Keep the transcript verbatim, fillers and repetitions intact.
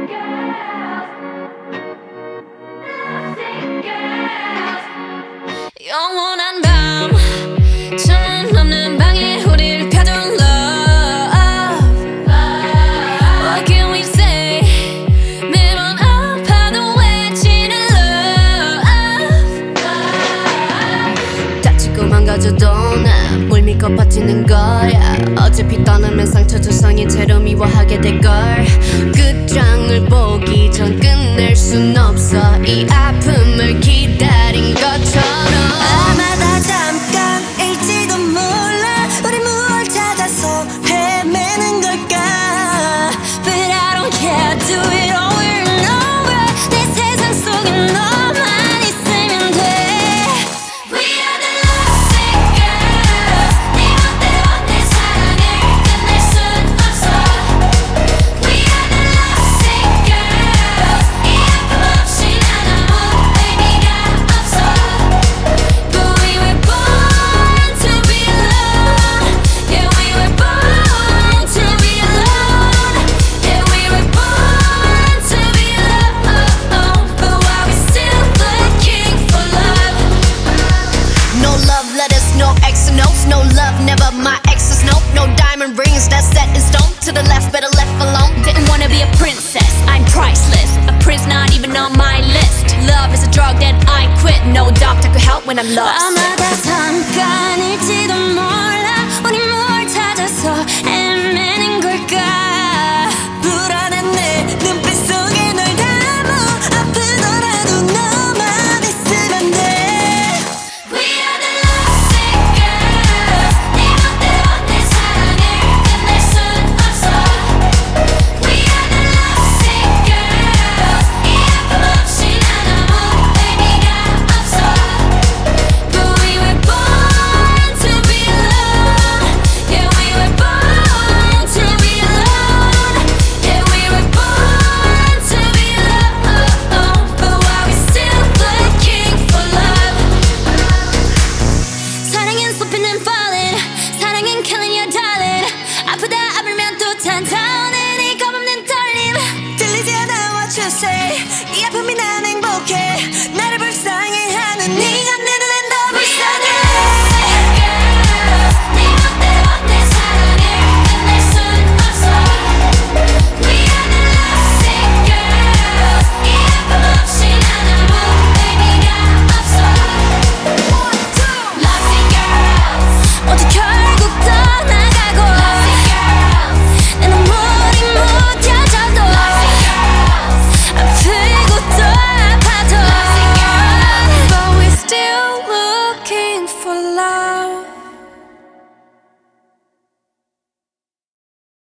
영원한 밤 창문 없는 방에 우리를 가둔 love. What can we say? 매번 아파도 외치는 love. 다치고 망가져도 난 물 믿고 버티는 거야. 어차피 떠나면 상처 조성이 채로 미워하게 될걸. 끝장을 보기 전 끝낼 순 없어. 이 아픔을 기다린 것처럼. 아마 다 잠깐일지도 몰라. 우리 무얼 찾아서 헤매는 걸까. But I don't care, do it over and over. 내 세상 속에 너만 있으면 돼. We are the lovesick girls. 네 멋대로 내 사랑을 끝낼 순 없어. We are the lovesick girls. 이 아픔 없이 난 아무 의미가 없어. But we were born to be alone. Yeah, we were born to be alone. Yeah, we were born to be alone. But why we still looking for love? No love letters, no X notes. No love, never my exes, no. No diamond rings, that's set in stone. To the left, better left alone. Didn't wanna be a princess, I'm priceless. A prince not even on my list. Love is a drug that I quit. No doctor could help when I'm lost. 아마 다 잠깐일지도 몰라. 우리 뭘 찾아서 헤매는 걸까. 불안한 내 눈빛 속에 널 담아. 아프더라도 너만 있으면 돼. We are the lovesick girls. 네 멋대로 내 사랑을 끝낼 순 없어. We are the lovesick girls. 이 아픔 없이 난 아무 의미가 없어. But we were born to be alone. Yeah, we were born to be alone. Yeah, we were born to be alone. But why we still looking for love? 사랑은 쏟히는 falling. 사랑은 killing your darling. 아프다 아프면 또 찾아오는 이 겁없는 떨림. 들리지 않아 what you say. 이 아픔이 나